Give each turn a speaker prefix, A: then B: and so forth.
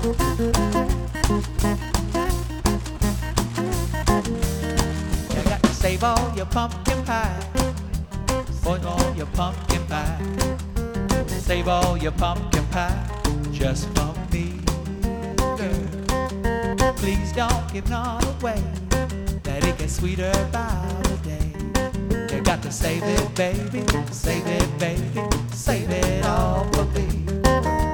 A: You got to save all your pumpkin pie. Save all your pumpkin pie. Save all your pumpkin pie just for me, girl. Please don't give none away. That it gets sweeter by the day. You got to save it, baby. Save it, baby. Save it all for me.